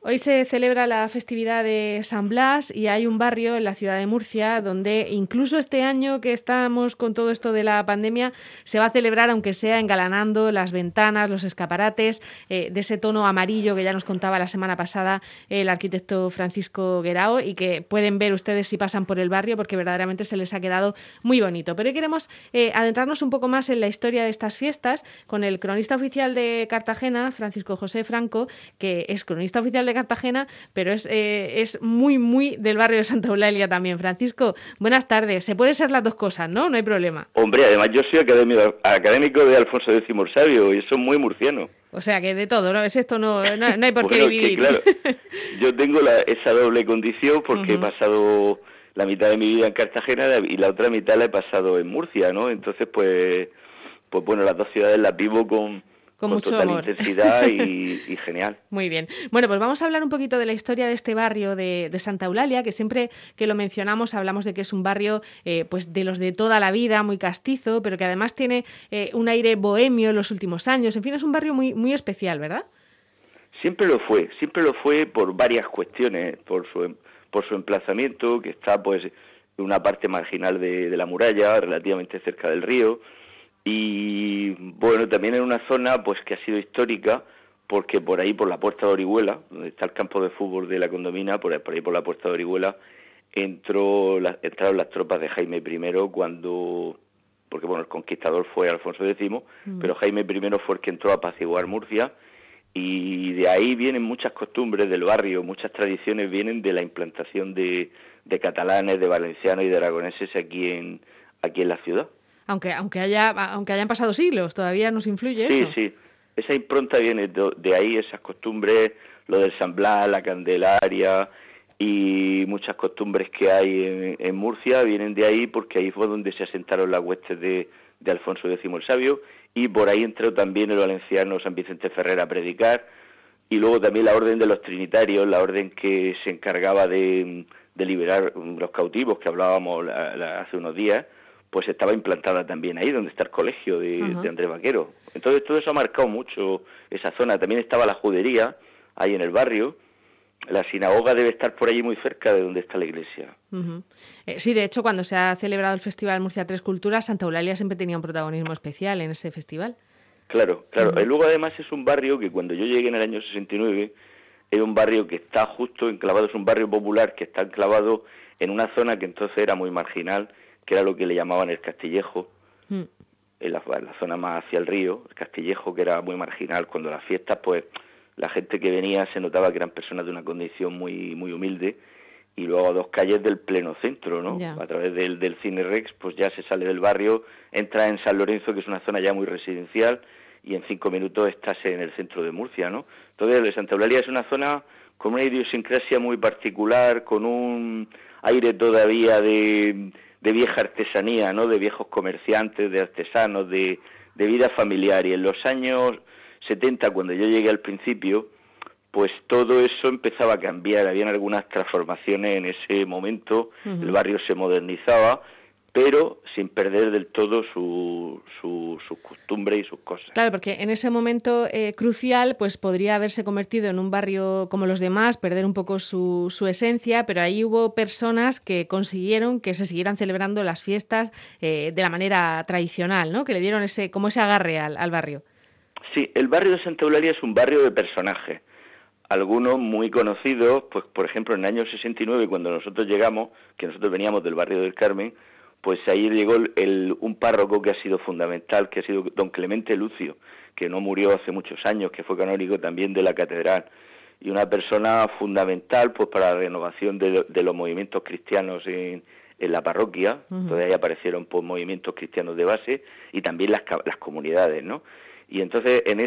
Hoy se celebra la festividad de San Blas y hay un barrio en la ciudad de Murcia donde incluso este año que estamos con todo esto de la pandemia se va a celebrar, aunque sea engalanando las ventanas, los escaparates, de ese tono amarillo que ya nos contaba la semana pasada el arquitecto Francisco Guerao y que pueden ver ustedes si pasan por el barrio porque verdaderamente se les ha quedado muy bonito. Pero hoy queremos adentrarnos un poco más en la historia de estas fiestas con el cronista oficial de Cartagena, Francisco José Franco, que es cronista oficial de Cartagena, pero es muy, muy del barrio de Santa Eulalia también. Francisco, buenas tardes. Se puede ser las dos cosas, ¿no? No hay problema. Hombre, además yo soy académico de Alfonso X el Sabio y eso es muy murciano. O sea, que de todo, ¿no? Es esto, no hay por qué Bueno, dividir. que claro, yo tengo esa doble condición porque he pasado la mitad de mi vida en Cartagena y la otra mitad la he pasado en Murcia, ¿no? Entonces, pues bueno, las dos ciudades las vivo con mucho total amor. Intensidad y genial. Muy bien. Bueno, pues vamos a hablar un poquito de la historia de este barrio de Santa Eulalia, que siempre que lo mencionamos hablamos de que es un barrio pues de los de toda la vida, muy castizo, pero que además tiene un aire bohemio en los últimos años. En fin, es un barrio muy, muy especial, ¿verdad? Siempre lo fue por varias cuestiones, por su emplazamiento, que está pues en una parte marginal de la muralla, relativamente cerca del río, y bueno, también en una zona pues que ha sido histórica, porque por ahí, por la Puerta de Orihuela, donde está el campo de fútbol de la Condomina, por ahí por la Puerta de Orihuela, entraron las tropas de Jaime I cuando, porque bueno, el conquistador fue Alfonso X, pero Jaime I fue el que entró a apaciguar Murcia, y de ahí vienen muchas costumbres del barrio, muchas tradiciones vienen de la implantación de catalanes, de valencianos y de aragoneses aquí en la ciudad. Aunque hayan pasado siglos, todavía nos influye eso. Sí, esa impronta viene de ahí, esas costumbres, lo del San Blas, la Candelaria y muchas costumbres que hay en Murcia vienen de ahí porque ahí fue donde se asentaron las huestes de Alfonso X el Sabio y por ahí entró también el valenciano San Vicente Ferrer a predicar y luego también la orden de los trinitarios, la orden que se encargaba de liberar los cautivos que hablábamos hace unos días, pues estaba implantada también ahí, donde está el colegio de Andrés Vaquero. Entonces todo eso ha marcado mucho esa zona. También estaba la judería, ahí en el barrio. La sinagoga debe estar por allí muy cerca de donde está la iglesia. Sí, de hecho, cuando se ha celebrado el Festival Murcia Tres Culturas, Santa Eulalia siempre tenía un protagonismo especial en ese festival. Claro. Y luego además es un barrio que cuando yo llegué en el año 69, era un barrio que está justo enclavado, es un barrio popular que está enclavado en una zona que entonces era muy marginal, que era lo que le llamaban el Castillejo, en la zona más hacia el río, el Castillejo, que era muy marginal. Cuando las fiestas, pues la gente que venía se notaba que eran personas de una condición muy muy humilde, y luego a 2 calles del pleno centro, ¿no? Ya. A través del Cine Rex, pues ya se sale del barrio, entra en San Lorenzo, que es una zona ya muy residencial, y en 5 minutos estás en el centro de Murcia, ¿no? Entonces, Santa Eulalia es una zona con una idiosincrasia muy particular, con un aire todavía de vieja artesanía, ¿no? De viejos comerciantes, de artesanos, de vida familiar. Y en los años 70, cuando yo llegué al principio, pues todo eso empezaba a cambiar. Habían algunas transformaciones en ese momento, el barrio se modernizaba, pero sin perder del todo sus costumbres y sus cosas. Claro, porque en ese momento crucial pues podría haberse convertido en un barrio como los demás, perder un poco su esencia, pero ahí hubo personas que consiguieron que se siguieran celebrando las fiestas de la manera tradicional, ¿no? Que le dieron ese agarre al barrio. Sí, el barrio de Santa Eulalia es un barrio de personajes. Algunos muy conocidos, pues por ejemplo en el año 69, cuando nosotros llegamos, que nosotros veníamos del barrio del Carmen, pues ahí llegó un párroco que ha sido fundamental, que ha sido don Clemente Lucio, que no murió hace muchos años, que fue canónigo también de la catedral, y una persona fundamental pues para la renovación de los movimientos cristianos en la parroquia. Entonces ahí aparecieron pues movimientos cristianos de base y también las comunidades, ¿no? Y entonces en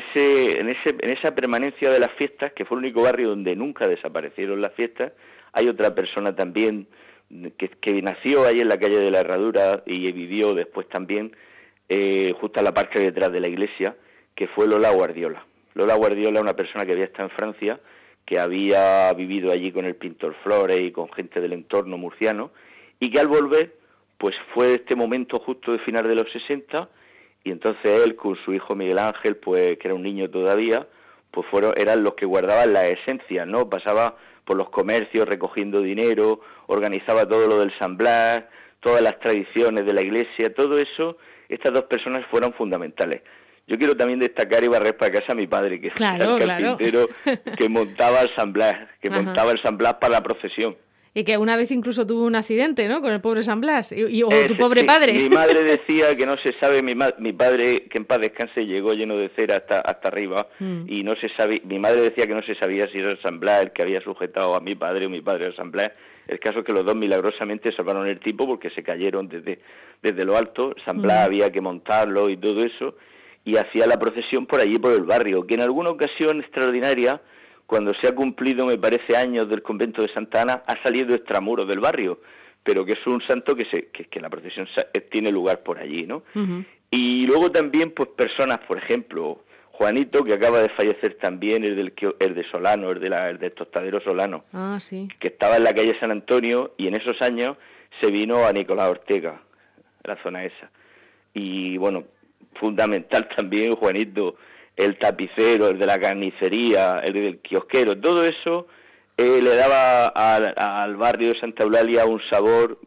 esa permanencia de las fiestas, que fue el único barrio donde nunca desaparecieron las fiestas, hay otra persona también que nació ahí en la calle de la Herradura y vivió después también justo a la parte detrás de la iglesia, que fue Lola Guardiola. Lola Guardiola, una persona que había estado en Francia, que había vivido allí con el pintor Flores y con gente del entorno murciano, y que al volver, pues fue este momento justo de final de los 60, y entonces él con su hijo Miguel Ángel, pues que era un niño todavía, pues eran los que guardaban la esencia, ¿no? Pasaba por los comercios recogiendo dinero, organizaba todo lo del San Blas, todas las tradiciones de la iglesia, todo eso, estas dos personas fueron fundamentales. Yo quiero también destacar y barrer para casa a mi padre, que era el carpintero que montaba el San Blas, montaba el San Blas para la procesión. Y que una vez incluso tuvo un accidente, ¿no?, con el pobre San Blas, o tu pobre padre. Mi madre decía que no se sabe, mi padre, que en paz descanse, llegó lleno de cera hasta arriba, y no se sabe, mi madre decía que no se sabía si era el San Blas el que había sujetado a mi padre o mi padre el San Blas. El caso es que los dos milagrosamente salvaron el tipo porque se cayeron desde lo alto. San Blas había que montarlo y todo eso, y hacía la procesión por allí, por el barrio, que en alguna ocasión extraordinaria, cuando se ha cumplido, me parece, años del convento de Santa Ana, ha salido extramuros del barrio, pero que es un santo que la procesión tiene lugar por allí, ¿no? Y luego también, pues, personas, por ejemplo, Juanito, que acaba de fallecer también, el de Solano, el del tostadero Solano, sí, que estaba en la calle San Antonio, y en esos años se vino a Nicolás Ortega, la zona esa. Y, bueno, fundamental también, Juanito, el tapicero, el de la carnicería, el del kiosquero, todo eso le daba al barrio de Santa Eulalia un sabor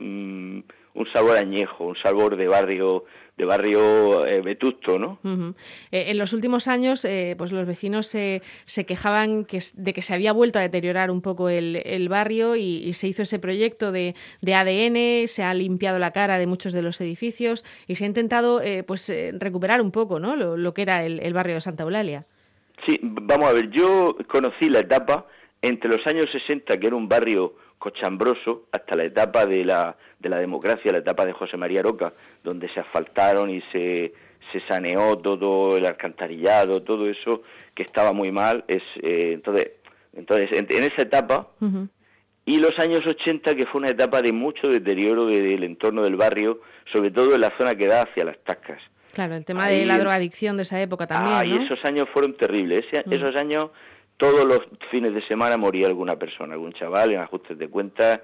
añejo, un sabor de barrio vetusto, ¿no? En los últimos años, pues los vecinos se quejaban de que se había vuelto a deteriorar un poco el barrio y se hizo ese proyecto de ADN, se ha limpiado la cara de muchos de los edificios y se ha intentado recuperar un poco, ¿no?, lo que era el barrio de Santa Eulalia. Sí, vamos a ver, yo conocí la etapa entre los años 60, que era un barrio cochambroso, hasta la etapa de la democracia, la etapa de José María Roca, donde se asfaltaron y se saneó todo el alcantarillado, todo eso que estaba muy mal. Entonces en esa etapa, y los años 80, que fue una etapa de mucho deterioro del entorno del barrio, sobre todo en la zona que da hacia las Tascas. Claro, el tema de la drogadicción de esa época también, ¿no? Y esos años fueron terribles. Esos años, todos los fines de semana moría alguna persona, algún chaval en ajustes de cuentas.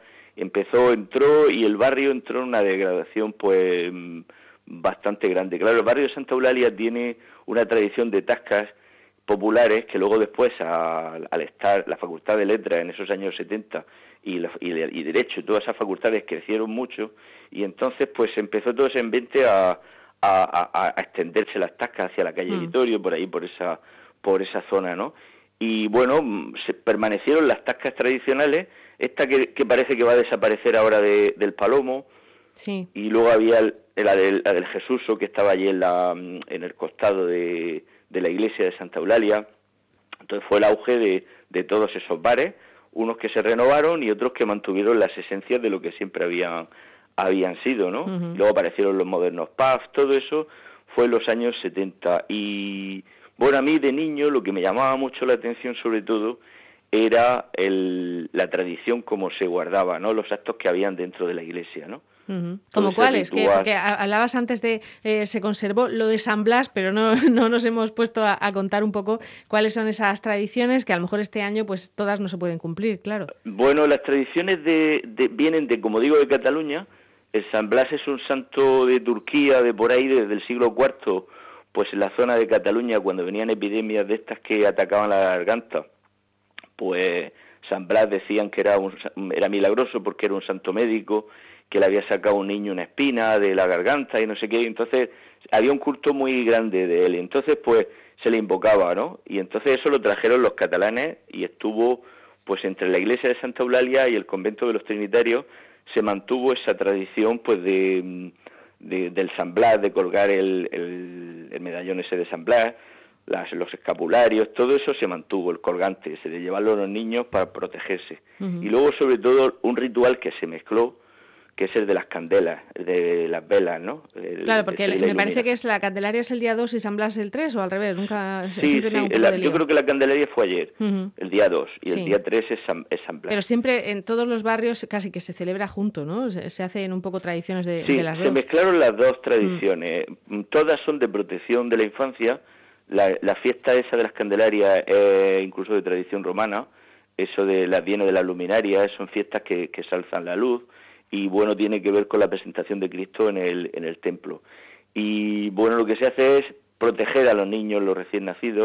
Entró y el barrio entró en una degradación pues bastante grande. Claro, el barrio de Santa Eulalia tiene una tradición de tascas populares que luego después, al estar la Facultad de Letras en esos años 70 y Derecho, todas esas facultades crecieron mucho, y entonces pues empezó todo ese ambiente a extenderse las tascas hacia la calle Vittorio, por ahí, por esa zona, ¿no? Y bueno, se permanecieron las tascas tradicionales, esta que parece que va a desaparecer ahora del Palomo, sí, y luego había la del Jesuso, que estaba allí en el costado de la iglesia de Santa Eulalia. Entonces fue el auge de todos esos bares, unos que se renovaron y otros que mantuvieron las esencias de lo que siempre habían sido, ¿no? Luego aparecieron los modernos pubs, todo eso fue en los años 70. Y bueno, a mí de niño lo que me llamaba mucho la atención sobre todo era la tradición como se guardaba, ¿no?, los actos que habían dentro de la iglesia, ¿no? ¿Como cuáles? Porque hablabas antes de se conservó lo de San Blas, pero no nos hemos puesto a contar un poco cuáles son esas tradiciones que a lo mejor este año pues todas no se pueden cumplir, claro. Bueno, las tradiciones vienen como digo, de Cataluña. El San Blas es un santo de Turquía, de por ahí, desde el siglo IV, pues en la zona de Cataluña, cuando venían epidemias de estas que atacaban la garganta, pues San Blas decían que era milagroso porque era un santo médico, que le había sacado a un niño una espina de la garganta y no sé qué. Entonces había un culto muy grande de él, entonces pues se le invocaba, ¿no? Y entonces eso lo trajeron los catalanes y estuvo pues entre la iglesia de Santa Eulalia y el convento de los Trinitarios. Se mantuvo esa tradición pues del San Blas, de colgar el medallón ese de San Blas, los escapularios, todo eso se mantuvo, el colgante ese de llevarlo a los niños para protegerse. Y luego sobre todo un ritual que se mezcló, que es el de las candelas, de las velas, ¿no? Claro, porque me parece que la Candelaria es el día 2 y San Blas el 3, o al revés, nunca... Sí, yo creo que la Candelaria fue ayer, el día 2, y el día 3 es San Blas. Pero siempre en todos los barrios casi que se celebra junto, ¿no? Se hacen un poco tradiciones de las dos. Sí, se mezclaron las dos tradiciones. Todas son de protección de la infancia. La fiesta esa de las Candelarias es incluso de tradición romana. Eso viene de las luminarias, son fiestas que se alzan la luz. Y bueno, tiene que ver con la presentación de Cristo en el templo. Y bueno, lo que se hace es proteger a los niños, los recién nacidos,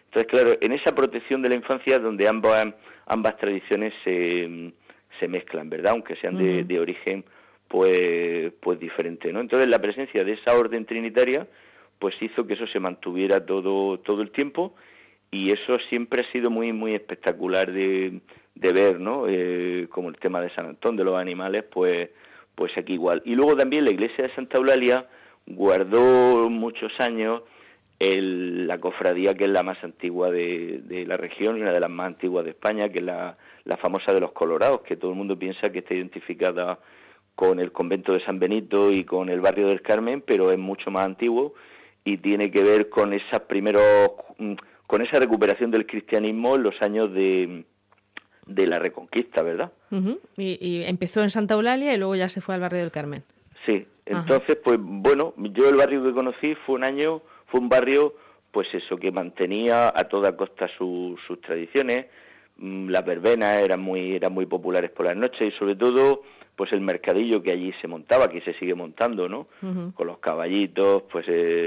Entonces, claro, en esa protección de la infancia es donde ambas tradiciones se mezclan, ¿verdad? Aunque sean de origen pues diferente, ¿no? Entonces, la presencia de esa orden trinitaria pues hizo que eso se mantuviera todo el tiempo, y eso siempre ha sido muy muy espectacular de ver, ¿no? Como el tema de San Antón, de los animales, pues aquí igual. Y luego también la iglesia de Santa Eulalia guardó muchos años la cofradía que es la más antigua de la región, y una de las más antiguas de España, que es la famosa de los Colorados, que todo el mundo piensa que está identificada con el convento de San Benito y con el barrio del Carmen, pero es mucho más antiguo y tiene que ver con con esa recuperación del cristianismo en los años de la Reconquista, ¿verdad? Y empezó en Santa Eulalia y luego ya se fue al barrio del Carmen. Sí, entonces, pues bueno, yo el barrio que conocí fue un barrio, pues eso, que mantenía a toda costa sus tradiciones. Las verbenas eran muy populares por las noches, y sobre todo pues el mercadillo que allí se montaba, que se sigue montando, ¿no? Con los caballitos, pues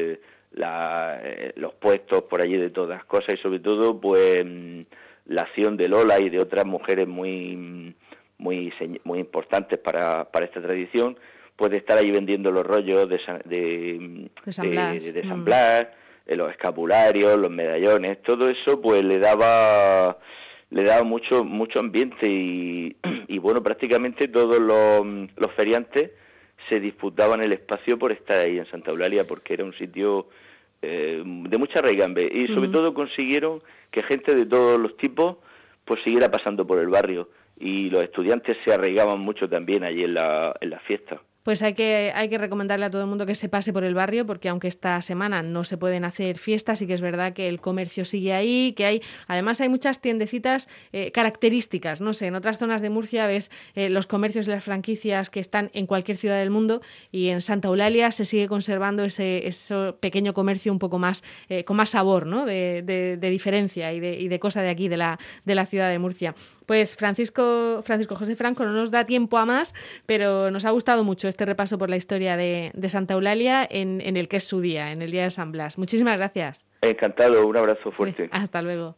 los puestos por allí de todas cosas, y sobre todo pues la acción de Lola y de otras mujeres muy importantes para esta tradición, pues de estar ahí vendiendo los rollos de San Blas, los escapularios, los medallones, todo eso pues le daba mucho ambiente, y bueno, prácticamente todos los feriantes se disputaban el espacio por estar ahí en Santa Eulalia, porque era un sitio de mucha raigambe, y sobre todo consiguieron que gente de todos los tipos pues siguiera pasando por el barrio, y los estudiantes se arraigaban mucho también allí en la fiesta. Pues hay que recomendarle a todo el mundo que se pase por el barrio, porque aunque esta semana no se pueden hacer fiestas, sí que es verdad que el comercio sigue ahí, además hay muchas tiendecitas características, no sé, en otras zonas de Murcia ves los comercios y las franquicias que están en cualquier ciudad del mundo, y en Santa Eulalia se sigue conservando ese pequeño comercio un poco más, con más sabor, ¿no? de diferencia y de cosa de aquí, de la ciudad de Murcia. Pues Francisco José Franco, no nos da tiempo a más, pero nos ha gustado mucho este repaso por la historia de Santa Eulalia en el que es su día, en el Día de San Blas. Muchísimas gracias. Encantado, un abrazo fuerte. Hasta luego.